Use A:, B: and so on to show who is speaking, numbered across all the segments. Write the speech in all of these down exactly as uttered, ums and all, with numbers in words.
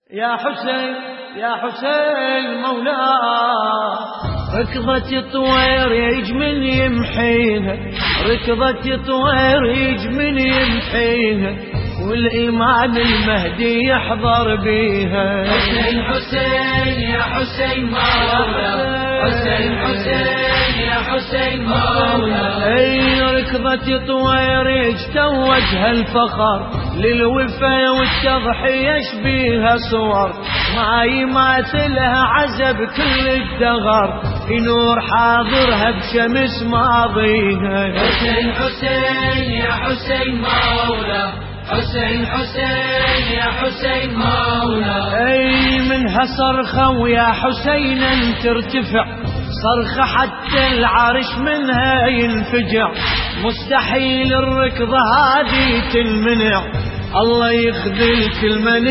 A: يا حسين يا حسين مولاي، ركضة طوير يجمن يمحيها، ركضة طوير يجمن يمحيها، والإيمان المهدي يحضر بيها.
B: حسين حسين يا حسين مولاي، حسين حسين يا حسين مولاي.
A: اي ركضة طوير يجتوج هالفخر، للوفا والتضحية يشبيها صور، ما يماثلها عزب كل الدغر، ينور حاضرها بشمس ماضيها.
B: حسين حسين يا حسين مولاي، حسين حسين يا حسين مولاي.
A: اي منها صرخة ويا حسين ترتفع، صرخة حتى العرش منها ينفجع، مستحيل الركضة هذه تنمنع، الله يخذل كل من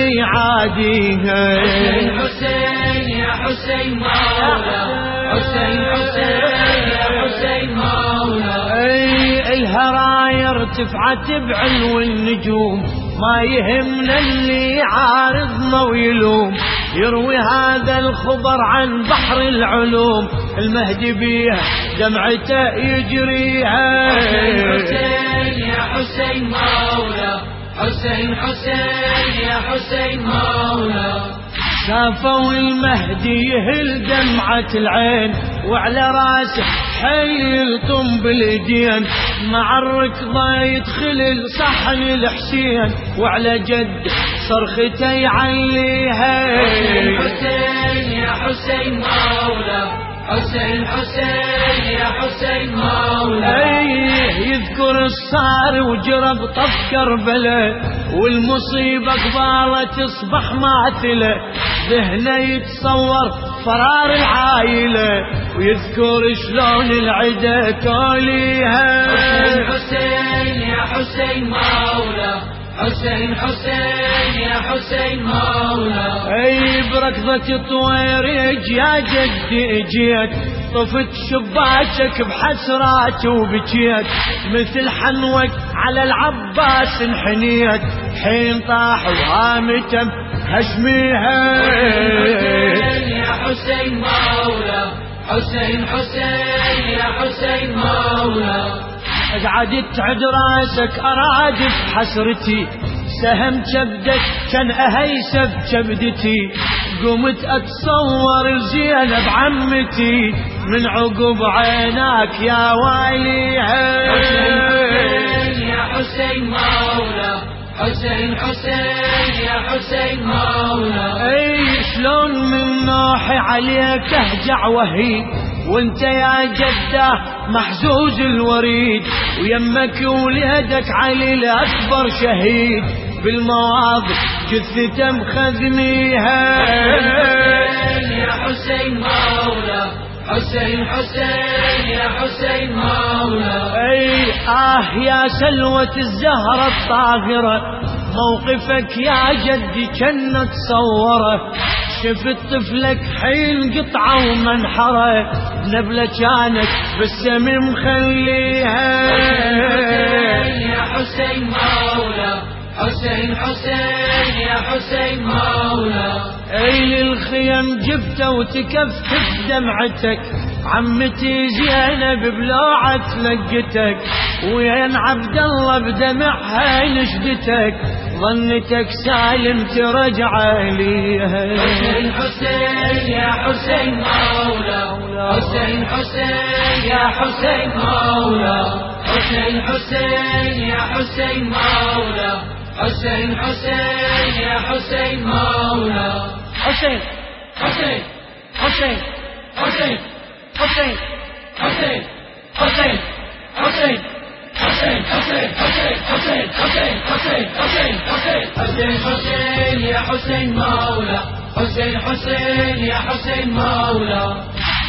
A: يعاديها.
B: حسين حسين يا حسين مولاي، حسين حسين يا حسين مولاي.
A: اي الهرايا ارتفعت بعلو النجوم، ما يهمنا اللي يعارضنا ويلوم، يروي هذا الخبر عن بحر العلوم، المهدي بيها دمعته يجريها.
B: حسين حسين يا حسين مولاي، حسين حسين يا حسين مولاي.
A: شافوا المهدي يهل دمعة العين، وعلى راسه حي الطم بالايدين، مع الركضة يدخل الصحن الحسين، وعلى جد صرخته يعليها.
B: حسين حسين يا حسين مولاي، حسين حسين يا حسين مولاي.
A: ايه يذكر الصار وجرب طف كربلاء، والمصيبة قبالة تصبح ماثلة، ذهنه يتصور فرار العائلة، ويذكر شلون العدا توليها.
B: حسين حسين يا حسين مولاي، حسين حسين يا حسين مولاي.
A: اي بركضة طوير يا جدي اجيت، طفت شباكك بحسرات وبكيت، مثل حنوك على العباس انحنيت، حين طاح وهامته هشميها.
B: حسين يا حسين مولاي، حسين حسين يا حسين مولاي.
A: قعدت تعد راسك ارادف حسرتي، سهم كبدك كان اهيسب كبدتي، قمت اتصور الزينب عمتي، من عقب عيناك يا واليها.
B: حسين يا حسين مولاي، حسين حسين يا حسين مولاي.
A: اي شلون من نوحي عليك اهجع وهيد، وانت يا جده محزوز الوريد، ويمك وليدك علي الاكبر شهيد، بالمواضع جثته مخذنيها.
B: حسين يا حسين مولاي، حسين حسين يا حسين مولاي.
A: اي اه يا سلوة الزهرة الطاهرة، موقفك يا جدي كنا تصوره، شفت طفلك حين قطعة ومنحرة، نبلة كانت بالسم مخليها.
B: حسين يا حسين مولاي، حسين حسين يا حسين مولاي.
A: اي للخيم جبته وتكفف دمعتك، عمتي زينب بلوعة لقتك، وين عبد الله بدمعها نشدتك، ظنتك سالم ترجع ليها.
B: حسين حسين يا حسين مولاي، حسين حسين يا حسين مولاي. حسين حسين يا حسين مولاي، حسين حسين يا حسين مولاي.
A: حسين
B: حسين
A: حسين
B: حسين
A: حسين
B: حسين حسين حسين حسين حسين حسين حسين حسين حسين حسين حسين حسين يا حسين مولاي، حسين حسين يا حسين مولاي.